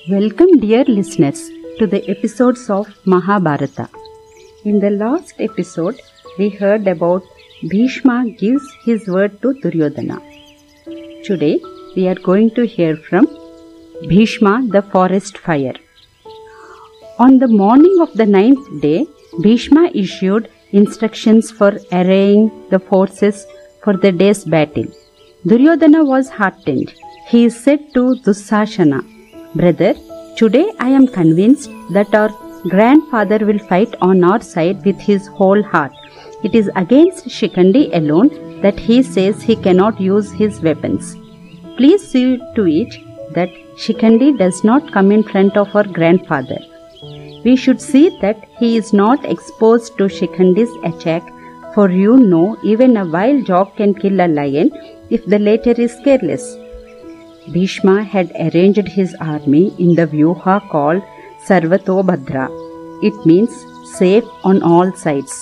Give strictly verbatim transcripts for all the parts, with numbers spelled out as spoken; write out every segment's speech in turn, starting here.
Welcome, dear listeners, to the episodes of Mahabharata. In the last episode, we heard about Bhishma gives his word to Duryodhana. Today, we are going to hear from Bhishma the forest fire. On the morning of the ninth day, Bhishma issued instructions for arraying the forces for the day's battle. Duryodhana was heartened. He said to Dussasana, "Brother, today I am convinced that our grandfather will fight on our side with his whole heart. It is against Shikhandi alone that he says he cannot use his weapons. Please see to it that Shikhandi does not come in front of our grandfather. We should see that he is not exposed to Shikhandi's attack, for you know even a wild dog can kill a lion if the latter is careless." Bhishma had arranged his army in the vyuha called Sarvatobhadra. It means safe on all sides.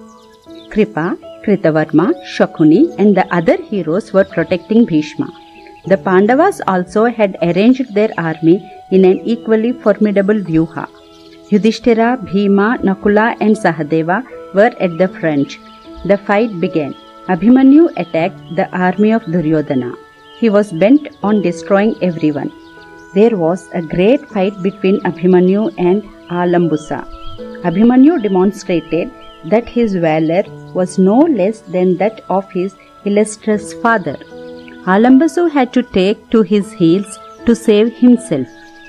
Kripa, Kritavarma, Shakuni and the other heroes were protecting Bhishma. The Pandavas also had arranged their army in an equally formidable vyuha. Yudhishthira, Bhima, Nakula and Sahadeva were at the front. The fight began. Abhimanyu attacked the army of Duryodhana. He was bent on destroying everyone. There was a great fight between Abhimanyu and Alambusa. Abhimanyu demonstrated that his valor was no less than that of his illustrious father. Alambusa had to take to his heels to save himself.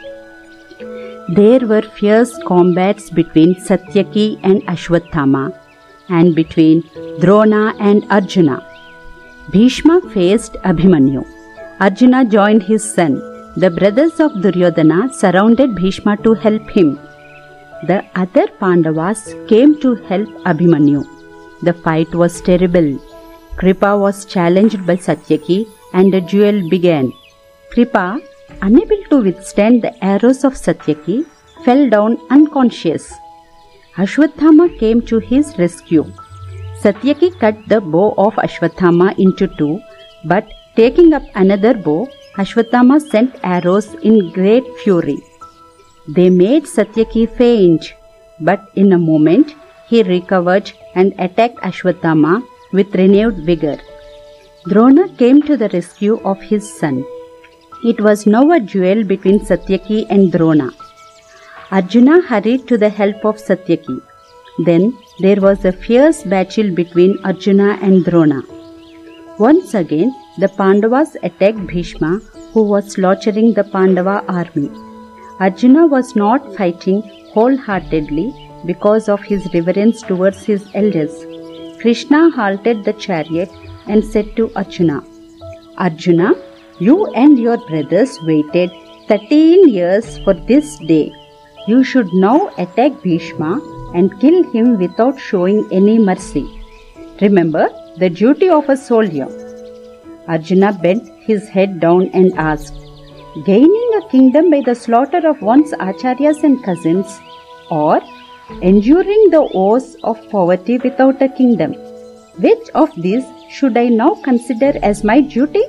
There were fierce combats between Satyaki and Ashwatthama and between Drona and Arjuna. Bhishma faced Abhimanyu. Arjuna joined his son. The brothers of Duryodhana surrounded Bhishma to help him. The other Pandavas came to help Abhimanyu. The fight was terrible. Kripa was challenged by Satyaki and a duel began. Kripa, unable to withstand the arrows of Satyaki, fell down unconscious. Ashwatthama came to his rescue. Satyaki cut the bow of Ashwatthama into two, but taking up another bow, Ashwatthama sent arrows in great fury. They made Satyaki faint, but in a moment he recovered and attacked Ashwatthama with renewed vigor. Drona came to the rescue of his son. It was now a duel between Satyaki and Drona. Arjuna hurried to the help of Satyaki. Then there was a fierce battle between Arjuna and Drona. Once again, the Pandavas attacked Bhishma, who was slaughtering the Pandava army. Arjuna was not fighting wholeheartedly because of his reverence towards his elders. Krishna halted the chariot and said to Arjuna, "Arjuna, you and your brothers waited thirteen years for this day. You should now attack Bhishma and kill him without showing any mercy. Remember the duty of a soldier." Arjuna bent his head down and asked, "Gaining a kingdom by the slaughter of one's acharyas and cousins, or enduring the woes of poverty without a kingdom? Which of these should I now consider as my duty?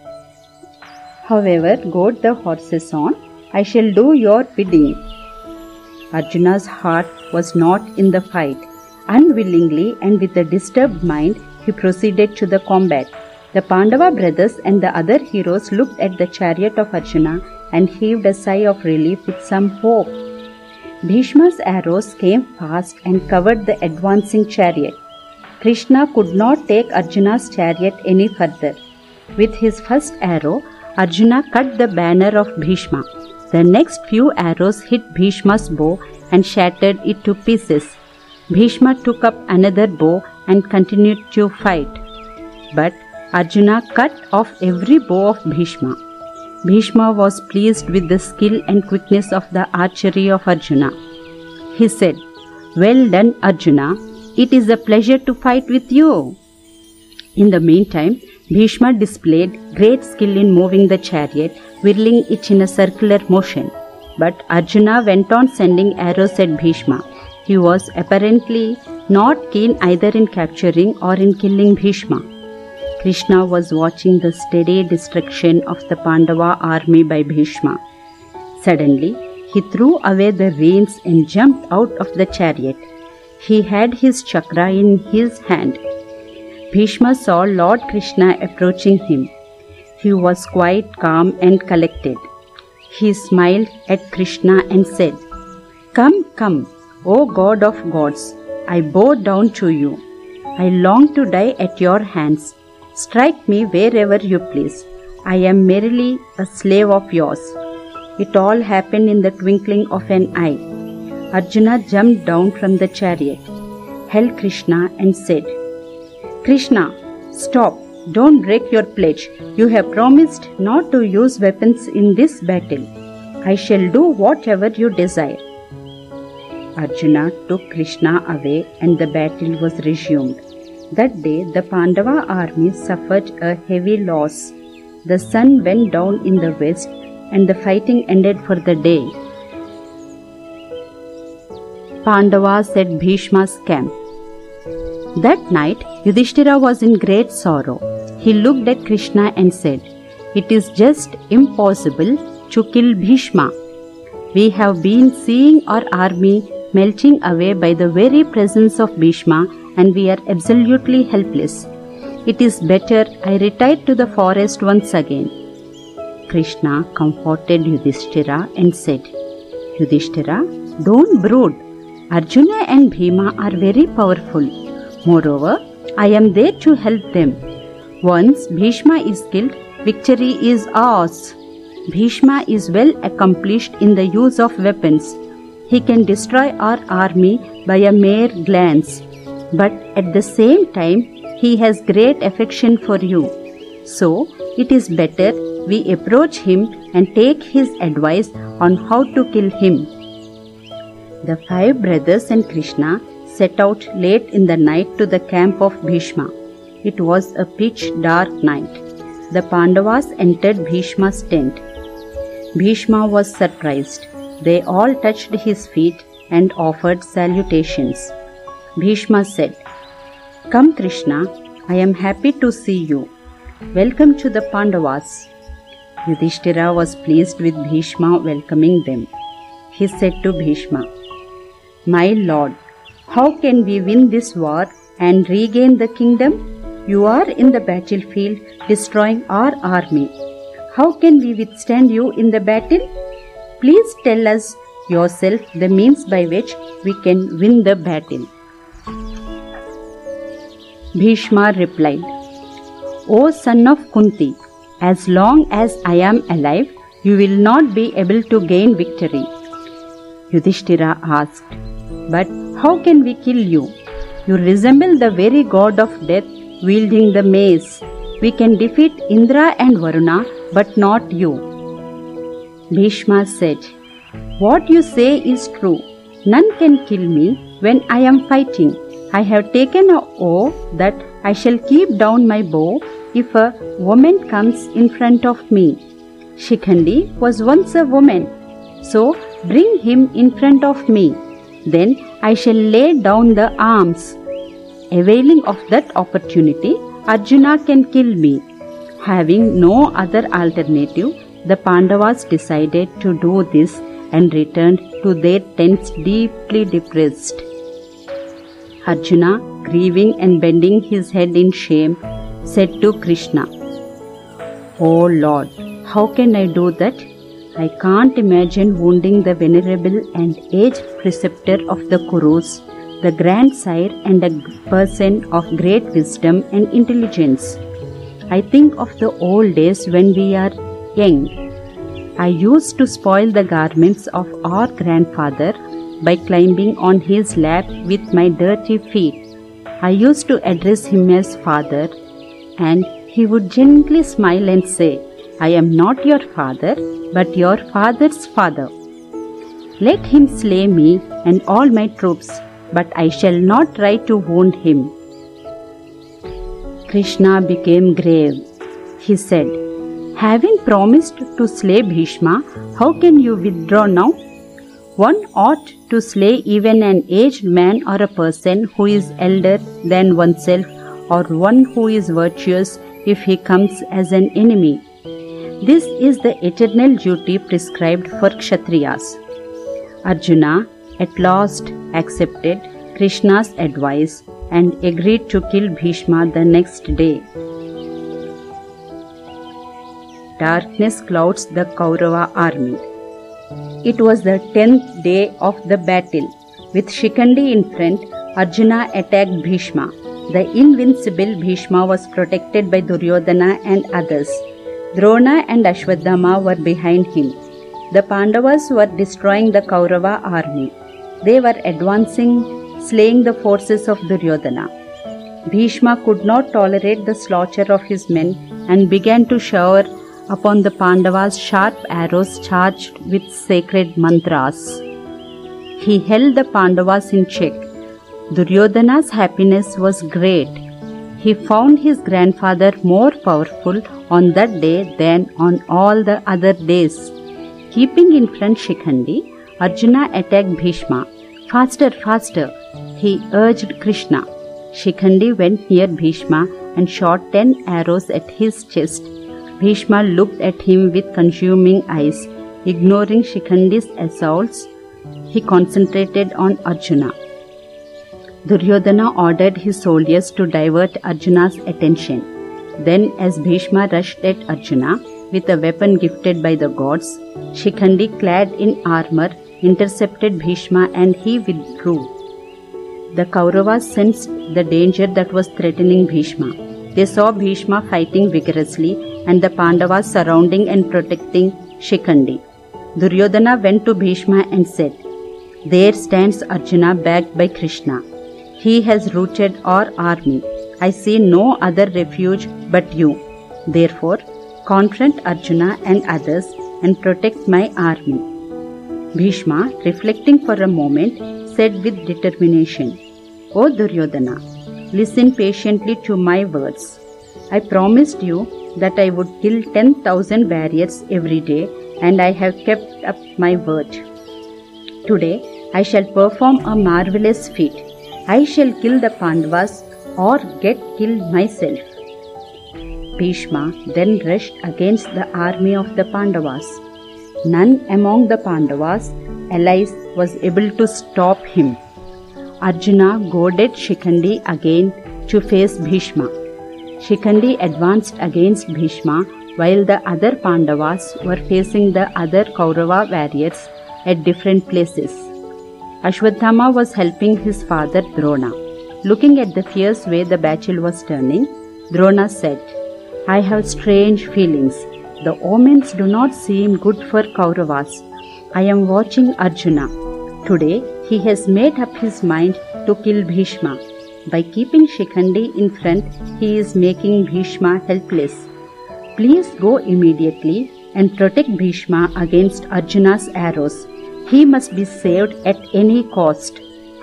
However, goad the horses on, I shall do your bidding." Arjuna's heart was not in the fight. Unwillingly and with a disturbed mind, he proceeded to the combat. The Pandava brothers and the other heroes looked at the chariot of Arjuna and heaved a sigh of relief with some hope. Bhishma's arrows came fast and covered the advancing chariot. Krishna could not take Arjuna's chariot any further. With his first arrow, Arjuna cut the banner of Bhishma. The next few arrows hit Bhishma's bow and shattered it to pieces. Bhishma took up another bow and continued to fight. But Arjuna cut off every bow of Bhishma. Bhishma was pleased with the skill and quickness of the archery of Arjuna. He said, "Well done, Arjuna. It is a pleasure to fight with you." In the meantime, Bhishma displayed great skill in moving the chariot, whirling it in a circular motion. But Arjuna went on sending arrows at Bhishma. He was apparently not keen either in capturing or in killing Bhishma. Krishna was watching the steady destruction of the Pandava army by Bhishma. Suddenly, he threw away the reins and jumped out of the chariot. He had his chakra in his hand. Bhishma saw Lord Krishna approaching him. He was quite calm and collected. He smiled at Krishna and said, "Come, come, O God of gods, I bow down to you. I long to die at your hands. Strike me wherever you please. I am merely a slave of yours." It all happened in the twinkling of an eye. Arjuna jumped down from the chariot, held Krishna and said, "Krishna, stop, don't break your pledge. You have promised not to use weapons in this battle. I shall do whatever you desire." Arjuna took Krishna away and the battle was resumed. That day the Pandava army suffered a heavy loss. The sun went down in the west and the fighting ended for the day. Pandavas at Bhishma's camp. That night Yudhishthira was in great sorrow. He looked at Krishna and said, "It is just impossible to kill Bhishma. We have been seeing our army melting away by the very presence of Bhishma and we are absolutely helpless. It is better I retire to the forest once again." Krishna comforted Yudhishthira and said, "Yudhishthira, don't brood. Arjuna and Bhima are very powerful. Moreover, I am there to help them. Once Bhishma is killed, victory is ours. Bhishma is well accomplished in the use of weapons. He can destroy our army by a mere glance. But at the same time, he has great affection for you. So, it is better we approach him and take his advice on how to kill him." The five brothers and Krishna set out late in the night to the camp of Bhishma. It was a pitch dark night. The Pandavas entered Bhishma's tent. Bhishma was surprised. They all touched his feet and offered salutations. Bhishma said, "Come, Krishna, I am happy to see you. Welcome to the Pandavas." Yudhishthira was pleased with Bhishma welcoming them. He said to Bhishma, "My lord, how can we win this war and regain the kingdom? You are in the battlefield destroying our army. How can we withstand you in the battle? Please tell us yourself the means by which we can win the battle." Bhishma replied, "O son of Kunti, as long as I am alive, you will not be able to gain victory." Yudhishthira asked, "But how can we kill you? You resemble the very god of death wielding the mace. We can defeat Indra and Varuna, but not you." Bhishma said, "What you say is true. None can kill me when I am fighting. I have taken an oath that I shall keep down my bow if a woman comes in front of me. Shikhandi was once a woman, so bring him in front of me. Then I shall lay down the arms. Availing of that opportunity, Arjuna can kill me." Having no other alternative, the Pandavas decided to do this and returned to their tents deeply depressed. Arjuna, grieving and bending his head in shame, said to Krishna, "Oh Lord, how can I do that? I can't imagine wounding the venerable and aged preceptor of the Kurus, the grandsire and a person of great wisdom and intelligence. I think of the old days when we are young. I used to spoil the garments of our grandfather by climbing on his lap with my dirty feet. I used to address him as father, and he would gently smile and say, 'I am not your father, but your father's father. Let him slay me and all my troops, but I shall not try to wound him.'" Krishna became grave. He said, "Having promised to slay Bhishma, how can you withdraw now? One ought to slay even an aged man or a person who is elder than oneself, or one who is virtuous if he comes as an enemy. This is the eternal duty prescribed for Kshatriyas. Arjuna at last accepted Krishna's advice and agreed to kill Bhishma the next day. Darkness clouds the Kaurava army. It was the tenth day of the battle. With Shikhandi in front, Arjuna attacked Bhishma. The invincible Bhishma was protected by Duryodhana and others. Drona and Ashwadhama were behind him. The Pandavas were destroying the Kaurava army. They were advancing, slaying the forces of Duryodhana. Bhishma could not tolerate the slaughter of his men and began to shower upon the Pandavas sharp arrows charged with sacred mantras. He held the Pandavas in check. Duryodhana's happiness was great. He found his grandfather more powerful on that day than on all the other days. Keeping in front Shikhandi, Arjuna attacked Bhishma. Faster, faster, he urged Krishna. Shikhandi went near Bhishma and shot ten arrows at his chest. Bhishma looked at him with consuming eyes. Ignoring Shikhandi's assaults, he concentrated on Arjuna. Duryodhana ordered his soldiers to divert Arjuna's attention. Then, as Bhishma rushed at Arjuna with a weapon gifted by the gods, Shikhandi, clad in armor, intercepted Bhishma and he withdrew. The Kauravas sensed the danger that was threatening Bhishma. They saw Bhishma fighting vigorously and the Pandavas surrounding and protecting Shikhandi. Duryodhana went to Bhishma and said, "There stands Arjuna backed by Krishna. He has routed our army. I see no other refuge but you. Therefore, confront Arjuna and others and protect my army." Bhishma, reflecting for a moment, said with determination, "O Duryodhana, listen patiently to my words. I promised you that I would kill ten thousand warriors every day, and I have kept up my word. Today I shall perform a marvelous feat. I shall kill the Pandavas or get killed myself." Bhishma then rushed against the army of the Pandavas. None among the Pandavas' allies was able to stop him. Arjuna goaded Shikhandi again to face Bhishma. Shikhandi advanced against Bhishma while the other Pandavas were facing the other Kaurava warriors at different places. Ashwadhama was helping his father Drona. Looking at the fierce way the battle was turning, Drona said, "I have strange feelings. The omens do not seem good for Kauravas. I am watching Arjuna. Today he has made up his mind to kill Bhishma. By keeping Shikhandi in front, he is making Bhishma helpless. Please go immediately and protect Bhishma against Arjuna's arrows. He must be saved at any cost."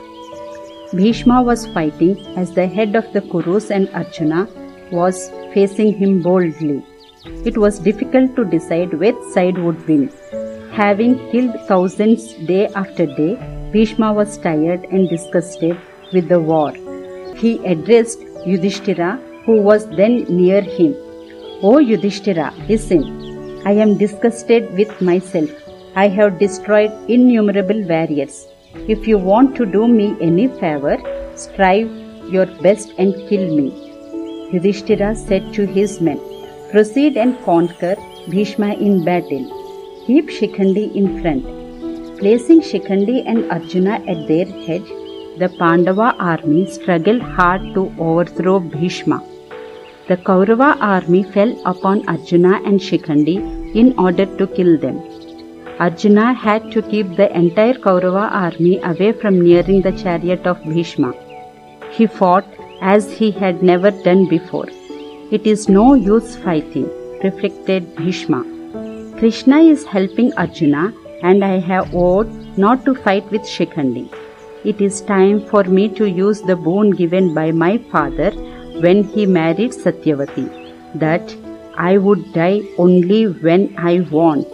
Bhishma was fighting as the head of the Kurus and Arjuna was facing him boldly. It was difficult to decide which side would win. Having killed thousands day after day, Bhishma was tired and disgusted with the war. He addressed Yudhishthira, who was then near him. "O Yudhishthira, listen. I am disgusted with myself. I have destroyed innumerable warriors. If you want to do me any favor, strive your best and kill me." Yudhishthira said to his men, "Proceed and conquer Bhishma in battle. Keep Shikhandi in front." Placing Shikhandi and Arjuna at their head, the Pandava army struggled hard to overthrow Bhishma. The Kaurava army fell upon Arjuna and Shikhandi in order to kill them. Arjuna had to keep the entire Kaurava army away from nearing the chariot of Bhishma. He fought as he had never done before. "It is no use fighting," reflected Bhishma. "Krishna is helping Arjuna and I have vowed not to fight with Shikhandi. It is time for me to use the boon given by my father when he married Satyavati, that I would die only when I want."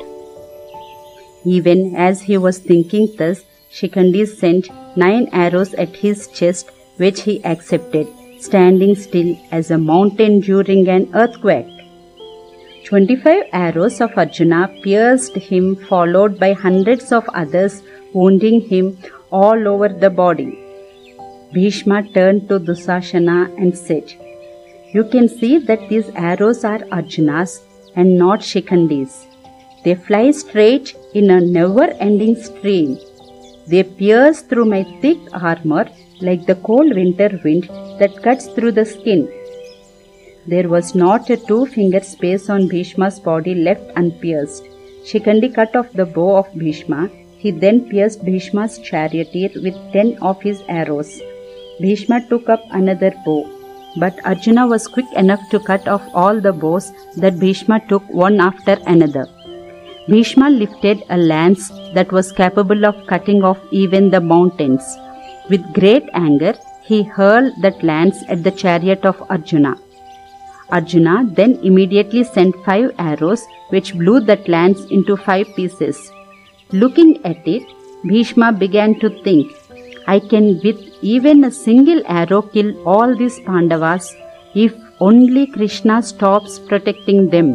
Even as he was thinking thus, Shikhandi sent nine arrows at his chest, which he accepted, standing still as a mountain during an earthquake. Twenty-five arrows of Arjuna pierced him, followed by hundreds of others, wounding him all over the body. Bhishma turned to Dusashana and said, "You can see that these arrows are Arjuna's and not Shikhandi's. They fly straight in a never-ending stream. They pierce through my thick armor like the cold winter wind that cuts through the skin." There was not a two-finger space on Bhishma's body left unpierced. Shikhandi cut off the bow of Bhishma. He then pierced Bhishma's charioteer with ten of his arrows. Bhishma took up another bow, but Arjuna was quick enough to cut off all the bows that Bhishma took one after another. Bhishma lifted a lance that was capable of cutting off even the mountains. With great anger, he hurled that lance at the chariot of Arjuna. Arjuna then immediately sent five arrows which blew that lance into five pieces. Looking at it, Bhishma began to think, "I can with even a single arrow kill all these Pandavas if only Krishna stops protecting them.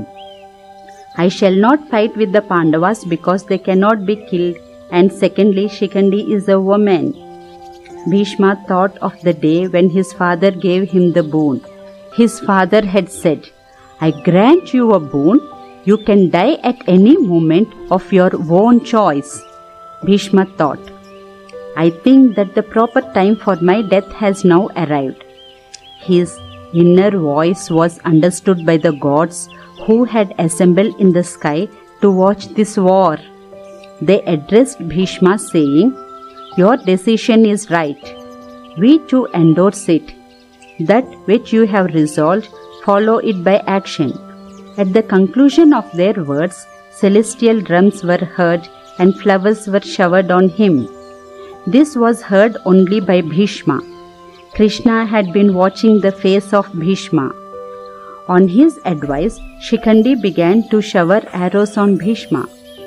I shall not fight with the Pandavas because they cannot be killed, and secondly, Shikhandi is a woman." Bhishma thought of the day when his father gave him the boon. His father had said, "I grant you a boon. You can die at any moment of your own choice." Bhishma thought, "I think that the proper time for my death has now arrived." His inner voice was understood by the gods who had assembled in the sky to watch this war. They addressed Bhishma saying, "Your decision is right. We too endorse it. That which you have resolved, follow it by action." At the conclusion of their words, celestial drums were heard and flowers were showered on him. This was heard only by Bhishma. Krishna had been watching the face of Bhishma. On his advice, Shikhandi began to shower arrows on Bhishma.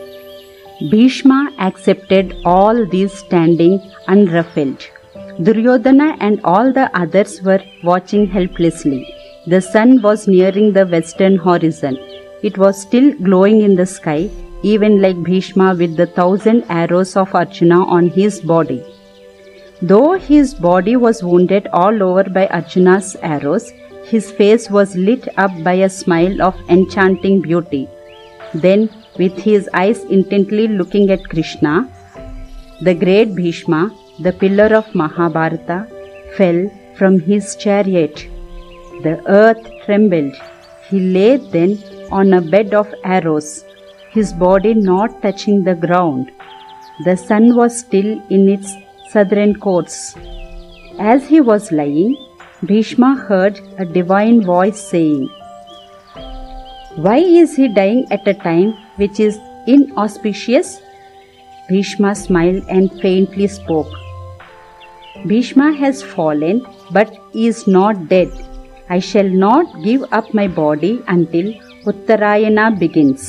Bhishma accepted all these standing unruffled. Duryodhana and all the others were watching helplessly. The sun was nearing the western horizon. It was still glowing in the sky, even like Bhishma with the thousand arrows of Arjuna on his body. Though his body was wounded all over by Arjuna's arrows, his face was lit up by a smile of enchanting beauty. Then, with his eyes intently looking at Krishna, the great Bhishma, the pillar of Mahabharata, fell from his chariot. The earth trembled. He lay then on a bed of arrows, his body not touching the ground. The sun was still in its southern course. As he was lying, Bhishma heard a divine voice saying, "Why is he dying at a time which is inauspicious?" Bhishma smiled and faintly spoke, "Bhishma has fallen, but is not dead. I shall not give up my body until Uttarayana begins."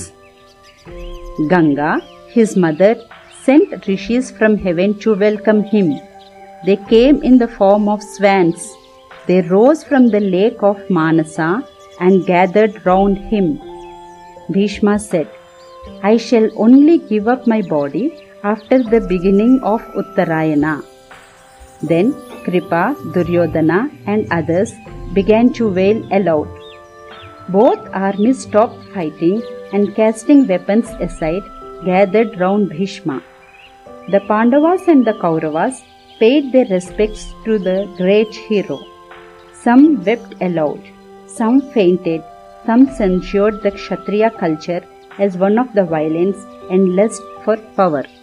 Ganga, his mother, sent rishis from heaven to welcome him. They came in the form of swans. They rose from the lake of Manasa and gathered round him. Bhishma said, "I shall only give up my body after the beginning of Uttarayana." Then Kripa, Duryodhana and others began to wail aloud. Both armies stopped fighting and, casting weapons aside, gathered round Bhishma. The Pandavas and the Kauravas paid their respects to the great hero. Some wept aloud, some fainted, some censured the Kshatriya culture as one of the violence and lust for power.